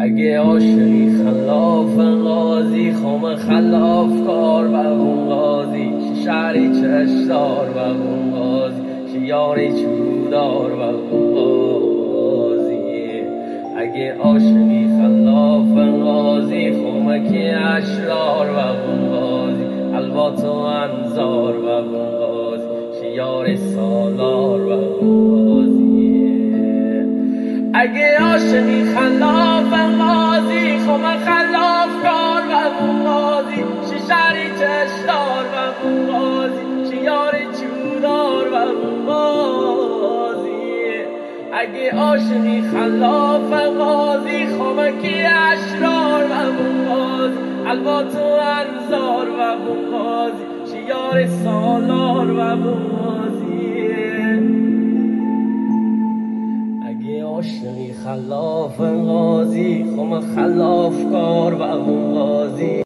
اگه عاشقی خلاف قاضی خم خلاف کار و اون قاضی شهری چشدار و اون قاضی یاری چودار و اون قاضی اگه عاشقی خلاف قاضی خمکی اشرار و اون قاضی الوات و انزار و اون قاضی شیار سالار و اون قاضی اگه عاشقی خلاف قاضی خم خلاف کار و اون قاضی شیشری چشدار و اون قاضی شیاری چودار و اون قاضی اگه عاشقی خلاف قاضی خمکی اشرار و اون قاضی الوات و انزار و اون قاضی شیار سالار و اون قاضی اگه عاشقی خلاف قاضی خم خلاف کار و